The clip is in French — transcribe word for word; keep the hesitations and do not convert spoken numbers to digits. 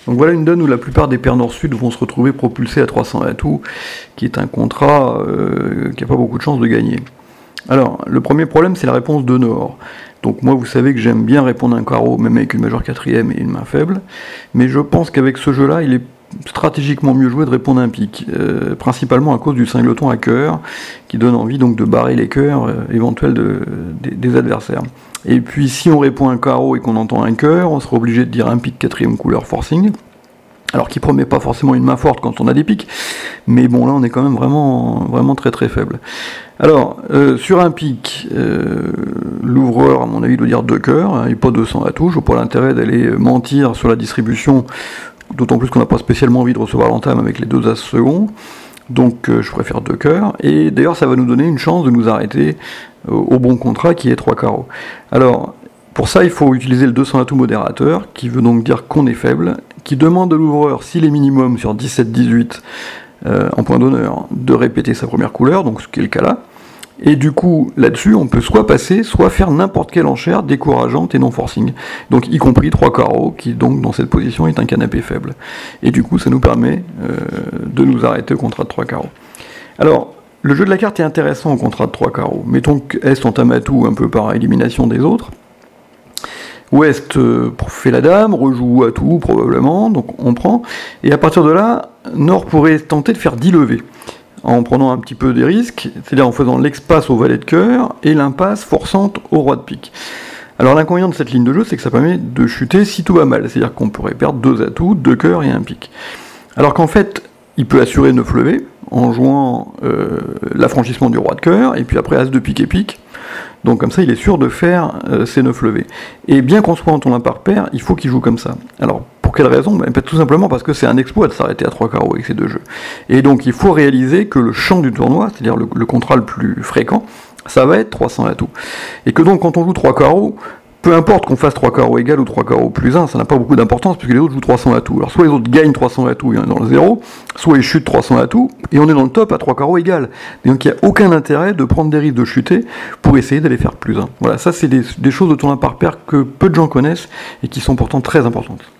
Donc voilà une donne où la plupart des paires nord-sud vont se retrouver propulsés à trois cents atouts, qui est un contrat euh, qui n'a pas beaucoup de chances de gagner. Alors, le premier problème, c'est la réponse de nord. Donc moi, vous savez que j'aime bien répondre un carreau, même avec une majeure quatrième et une main faible, mais je pense qu'avec ce jeu-là, il est stratégiquement mieux joué de répondre un pique, euh, principalement à cause du singleton à cœur, qui donne envie donc de barrer les cœurs euh, éventuels de, de, des adversaires. Et puis si on répond un carreau et qu'on entend un cœur, on sera obligé de dire un pique quatrième couleur forcing, alors qui promet pas forcément une main forte quand on a des piques, mais bon là on est quand même vraiment, vraiment très très faible. Alors, euh, sur un pique, euh, l'ouvreur, à mon avis, doit dire deux cœurs, hein, et pas deux cents atouts. Je vois pas l'intérêt d'aller mentir sur la distribution, d'autant plus qu'on n'a pas spécialement envie de recevoir l'entame avec les deux as seconds. Donc euh, je préfère deux cœurs, et d'ailleurs ça va nous donner une chance de nous arrêter euh, au bon contrat qui est trois carreaux. Alors, pour ça il faut utiliser le deux cents atouts modérateur, qui veut donc dire qu'on est faible, qui demande à l'ouvreur, s'il est minimum sur dix-sept dix-huit, Euh, en point d'honneur, de répéter sa première couleur, donc ce qui est le cas là, et du coup, là-dessus, on peut soit passer, soit faire n'importe quelle enchère décourageante et non forcing, donc y compris trois carreaux, qui donc dans cette position est un canapé faible. Et du coup, ça nous permet euh, de nous arrêter au contrat de trois carreaux. Alors, le jeu de la carte est intéressant au contrat de trois carreaux. Mettons que Est entame à tout un peu par élimination des autres. Ouest euh, fait la dame, rejoue à tout probablement, donc on prend, et à partir de là, Nord pourrait tenter de faire dix levées, en prenant un petit peu des risques, c'est-à-dire en faisant l'expasse au valet de cœur, et l'impasse forçante au roi de pique. Alors l'inconvénient de cette ligne de jeu, c'est que ça permet de chuter si tout va mal, c'est-à-dire qu'on pourrait perdre deux atouts, deux cœurs et un pique. Alors qu'en fait, il peut assurer neuf levées, en jouant euh, l'affranchissement du roi de cœur, et puis après as de pique et pique. Donc comme ça, il est sûr de faire euh, ses neuf levées. Et bien qu'on soit en tournoi par paire, il faut qu'il joue comme ça. Alors, pour quelle raison? Ben, tout simplement parce que c'est un exploit de s'arrêter à trois carreaux avec ces deux jeux. Et donc, il faut réaliser que le champ du tournoi, c'est-à-dire le, le contrat le plus fréquent, ça va être trois cents atouts. Et que donc, quand on joue trois carreaux, peu importe qu'on fasse trois carreaux égal ou trois carreaux plus un, ça n'a pas beaucoup d'importance puisque les autres jouent trois cents atouts. Alors soit les autres gagnent trois cents atouts et on est dans le zéro, soit ils chutent trois cents atouts et on est dans le top à trois carreaux égal. Et donc il n'y a aucun intérêt de prendre des risques de chuter pour essayer d'aller faire plus un. Voilà, ça c'est des, des choses de tournoi par paire que peu de gens connaissent et qui sont pourtant très importantes.